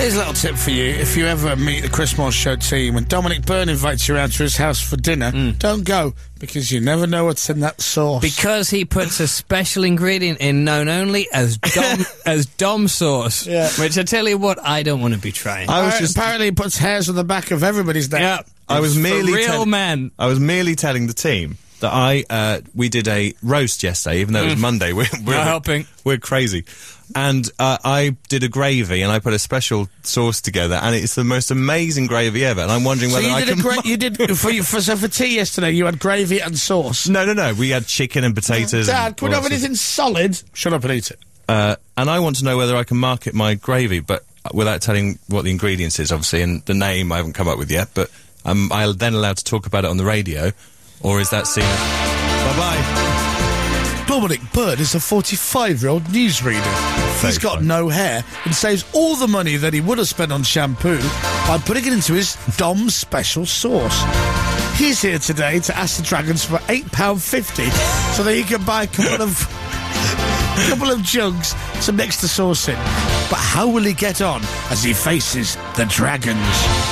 Here's a little tip for you. If you ever meet the Chris Moore Show team and Dominic Byrne invites you around to his house for dinner, don't go, because you never know what's in that sauce. Because he puts a special ingredient in known only as Dom, as Dom sauce. Yeah. Which I tell you what, I don't want to be trying. Apparently he puts hairs on the back of everybody's neck. Yeah. I was merely real man. I was merely telling the team that we did a roast yesterday, even though it was Monday. We're helping. We're crazy. And I did a gravy, and I put a special sauce together, and it's the most amazing gravy ever. And I'm wondering whether I can... you did for tea yesterday, you had gravy and sauce. No. We had chicken and potatoes. Dad, can we have anything solid? Shut up and eat it. And I want to know whether I can market my gravy, but without telling what the ingredients is, obviously, and the name I haven't come up with yet, but am I then allowed to talk about it on the radio, or is that seen as... Bye-bye. Dominic Byrne is a 45-year-old newsreader. He's got no hair and saves all the money that he would have spent on shampoo by putting it into his Dom special sauce. He's here today to ask the Dragons for £8.50 so that he can buy a couple of jugs to mix the sauce in. But how will he get on as he faces the Dragons?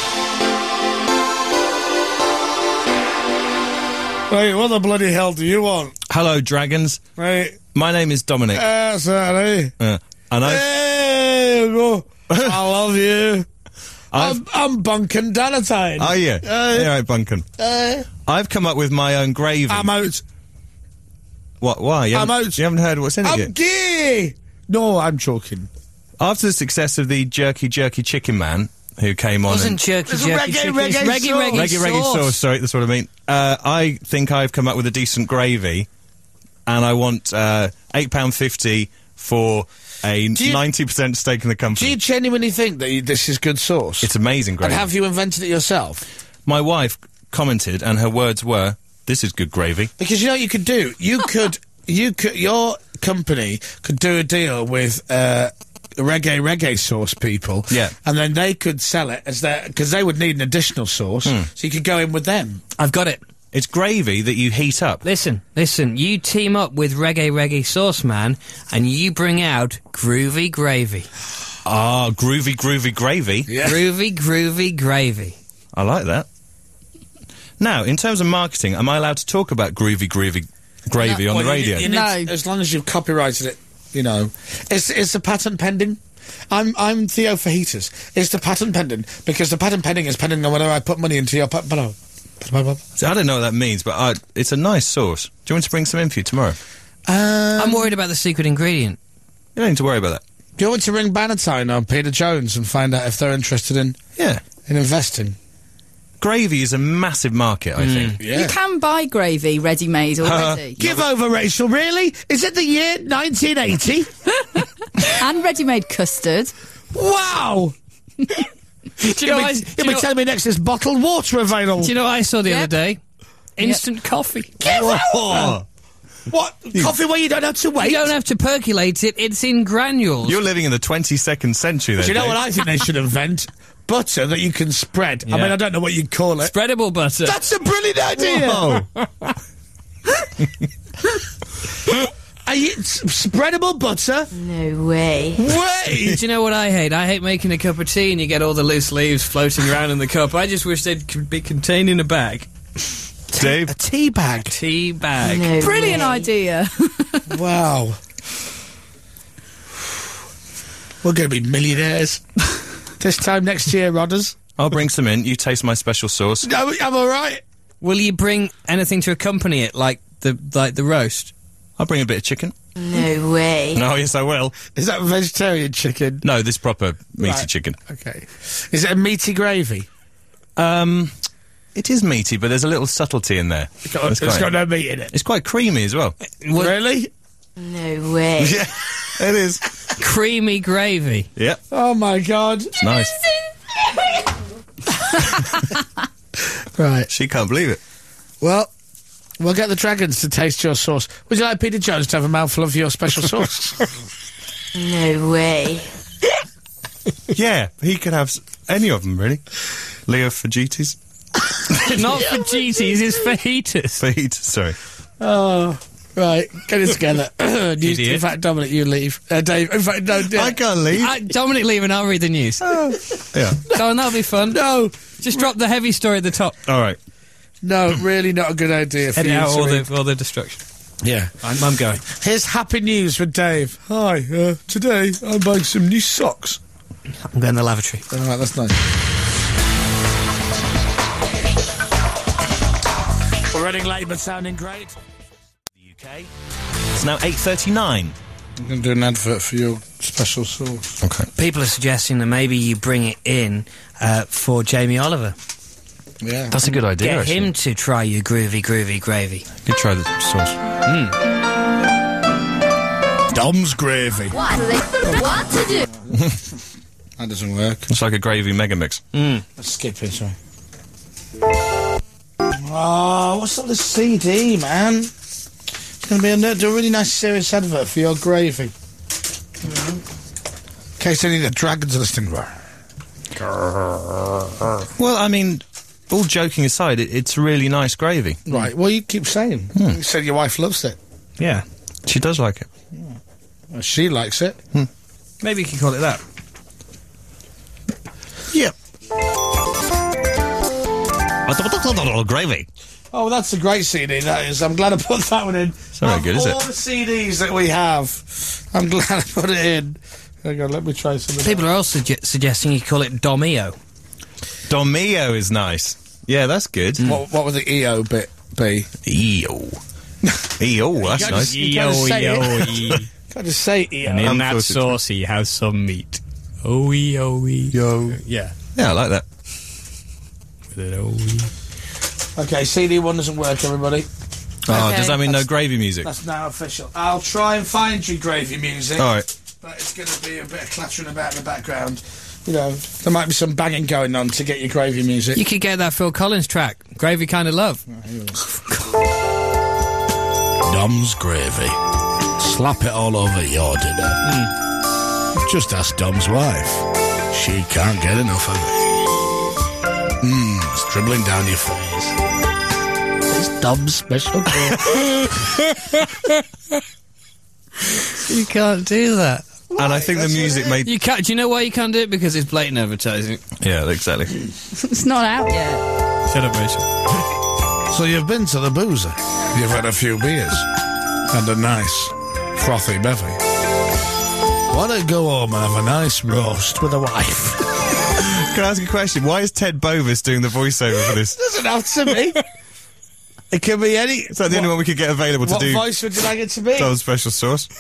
Right, what the bloody hell do you want? Hello, Dragons. Right. My name is Dominic. Sorry. And Hey, you go. I love you. I'm Bunkin Danatine. Oh, yeah. All right, Bunkin. I've come up with my own gravy. I'm out. What? Why? I'm out. You haven't heard what's in it I'm yet? gay. No, I'm joking. After the success of the Jerky Chicken Man, who came on... Wasn't jerky chicken. Reggae sauce. Sorry, that's what I mean. I think I've come up with a decent gravy, and I want £8.50 for a 90% stake in the company. Do you genuinely think that this is good sauce? It's amazing gravy. And have you invented it yourself? My wife commented, and her words were, "This is good gravy." Because you know what you could do? You could, your company could do a deal with reggae sauce people. Yeah. And then they could sell it as because they would need an additional sauce. So you could go in with them. I've got it. It's gravy that you heat up. Listen. You team up with Reggae Sauce Man, and you bring out Groovy Gravy. Ah, groovy gravy. Yeah. Groovy Gravy. I like that. Now, in terms of marketing, am I allowed to talk about groovy gravy on the radio? You need, as long as you've copyrighted it, you know. Is the patent pending? I'm Theo Fajitas. Is the patent pending? Because the patent pending is pending on whether I put money into your... See, I don't know what that means, but it's a nice sauce. Do you want to bring some in for you tomorrow? I'm worried about the secret ingredient. You don't need to worry about that. Do you want to ring Bannatyne or Peter Jones and find out if they're interested in investing? Gravy is a massive market, I think. Yeah. You can buy gravy ready-made already. Give over, Rachel, really? Is it the year 1980? And ready-made custard. Wow! You'll be telling me next there's bottled water available. Do you know what I saw the other day? Instant coffee. Give over! What? Coffee where you don't have to wait? You don't have to percolate it, it's in granules. You're living in the 22nd century then, Do you know Dave? what I think they should invent? Butter that you can spread. Yeah. I mean, I don't know what you'd call it. Spreadable butter. That's a brilliant idea! Whoa. Spreadable butter? No way. Wait! Do you know what I hate? I hate making a cup of tea and you get all the loose leaves floating around in the cup. I just wish they'd be contained in a bag. Dave? A tea bag. Tea bag. No Brilliant idea. Wow. We're going to be millionaires. This time next year, Rodders. I'll bring some in. You taste my special sauce. No, I'm all right. Will you bring anything to accompany it, like the roast? I'll bring a bit of chicken. No way. No, yes, I will. Is that vegetarian chicken? No, this proper meaty Right. chicken. Okay. Is it a meaty gravy? It is meaty, but there's a little subtlety in there. It's got no meat in it. It's quite creamy as well. Really? No way. Yeah, it is. Creamy gravy. Yep, Oh, my God. it's nice. Right. She can't believe it. Well, we'll get the Dragons to taste your sauce. Would you like Peter Jones to have a mouthful of your special sauce? No way. Yeah, he could have any of them, really. Leo Fajitas. Not for GTs, it's fajitas. Fajitas, sorry. Oh, Right, get it together. News, Idiot. in fact, Dominic, you leave. Dave, in fact, no, I can't leave. Dominic, leave and I'll read the news. Yeah. Go on, that'll be fun. no, Just drop the heavy story at the top. All right. no, really not a good idea for Edit you out to read. all the destruction. Yeah. I'm going. Here's happy news with Dave. Hi, today I'm buying some new socks. I'm going to the lavatory. All right, that's nice. We're running late, but sounding great. UK. It's now 8:39. I'm going to do an advert for your special sauce. Okay. People are suggesting that maybe you bring it in for Jamie Oliver. Yeah. That's a good idea, Get actually. him to try your groovy gravy. You try the sauce. Dom's gravy. What to do? That doesn't work. It's like a gravy mega mix. Let's skip it, sorry. Oh, what's up with the CD, man? It's going to be a really nice serious advert for your gravy. In case any of the dragons are listening. Well, I mean, all joking aside, it's really nice gravy. Right, well, you keep saying. You said your wife loves it. Yeah. She does like it. Well, she likes it. Maybe you can call it that. Yep. Gravy. Oh, that's a great CD, that is. I'm glad I put that one in. It's not very good, is it? all the CDs that we have, I'm glad I put it in. Hang on, let me try some of that. People are also suggesting you call it Domio. Domio is nice. Yeah, that's good. What would the EO bit be? EO. EO, that's can't nice. just- you can't say it. Can't just say EO. And in that Unfiltered. sauce, he has some meat. O-E. Yo. Yeah. Yeah, I like that. With an O-E. Okay, CD one doesn't work, everybody. Oh, Okay. does that mean no gravy music? That's now official. I'll try and find you gravy music. All right. But it's going to be a bit of clattering about in the background. You know, there might be some banging going on to get your gravy music. You could get that Phil Collins track, Gravy Kind of Love. Dom's gravy. Slap it all over your dinner. Just ask Dom's wife. She can't get enough of it. It's dribbling down your face. It's Dom's special You can't do that. And I think the music made... You can't. Do you know why you can't do it? Because it's blatant advertising. Yeah, exactly. It's not out yet. Shut up, Rachel. So you've been to the boozer. You've had a few beers. And a nice, frothy bevy. Why don't you go home and have a nice roast with a wife? Can I ask a question? Why is Ted Bovis doing the voiceover for this? Doesn't have to be. It can be any... Is that the only one we could get available to What do voice would you like it to be? Dom's special sauce?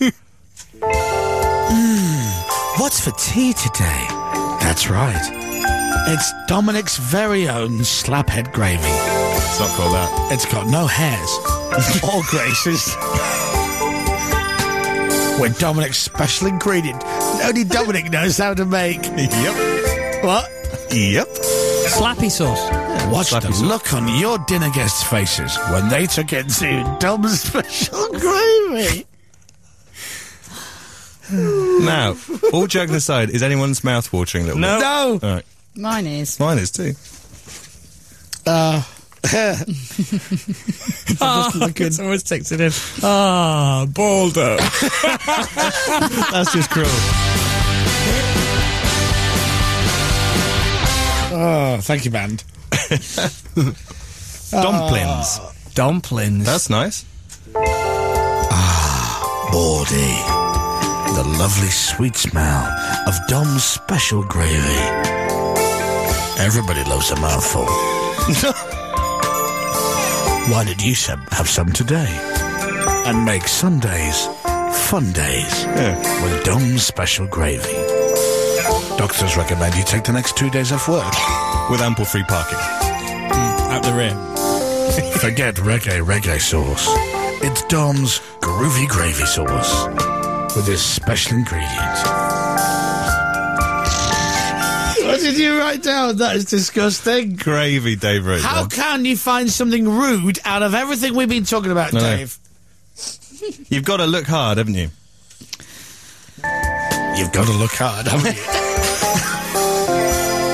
What's for tea today? That's right. It's Dominic's very own slaphead gravy. It's not called that. It's got no hairs or graces. With Dominic's special ingredient only Dominic knows how to make. Yep. What? Yep. Slappy sauce. Watch Slappy the sauce. look on your dinner guests' faces when they took into Dom's special gravy. Now, all joking aside, is anyone's mouth watering a little bit? No. All right. Mine is. Mine is too. Someone's texted in. Ah, Baldo. That's just cruel. Oh, thank you, band. Dumplings. Dumplings. That's nice. Baldy. The lovely sweet smell of Dom's special gravy. Everybody loves a mouthful. Why did you have some today? And make Sundays fun days with Dom's special gravy. Doctors recommend you take the next 2 days off work. With ample free parking. At the rear. Forget reggae sauce. It's Dom's groovy gravy sauce with his special ingredient. What did you write down? That is disgusting. Gravy, Dave wrote How down. can you find something rude out of everything we've been talking about, No. Dave? You've got to look hard, haven't you? You've got to look hard, haven't you?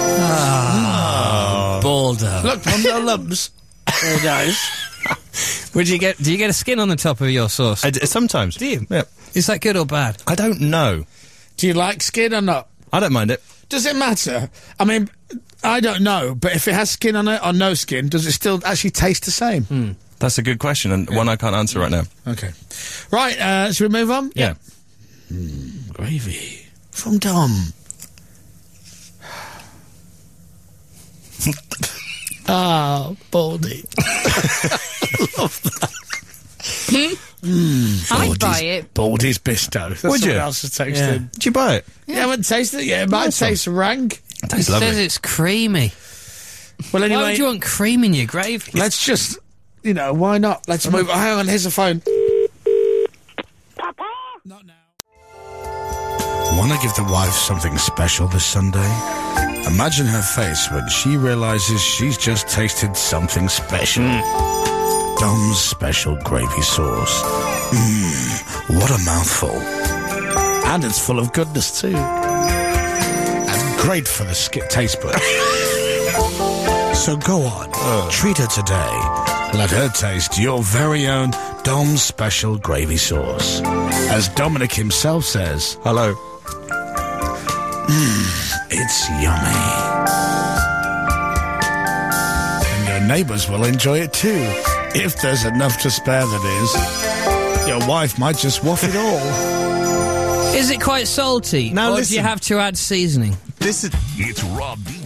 Baldo. Look, from the lumps. There, guys. Do you get a skin on the top of your sauce? Sometimes. Do you? Yeah. Is that good or bad? I don't know. Do you like skin or not? I don't mind it. Does it matter? I mean, I don't know, but if it has skin on it or no skin, does it still actually taste the same? That's a good question, and one I can't answer right now. Okay. Right, should we move on? Yeah. Gravy. From Dom. Baldy. Love that. I'd buy it. Baldy's Bisto. That's Would you? Someone else has tasted. Did you buy it? Yeah, I haven't tasted it yet. It might taste rank. It tastes It lovely. says it's creamy. Well, Why anyway, would you want cream in your gravy? let's just, why not? Let's move on. Hang on, here's the phone. Papa? Not now. Want to give the wife something special this Sunday? Imagine her face when she realizes she's just tasted something special. Dom's special gravy sauce. What a mouthful. And it's full of goodness too. And great for the taste buds. So go on, treat her today. Let her taste your very own Dom's special gravy sauce. As Dominic himself says, Hello. it's yummy. And your neighbours will enjoy it too. If there's enough to spare, that is. Your wife might just waff it all. Is it quite salty? Now or do listen. you have to add seasoning? This is... It's Rob D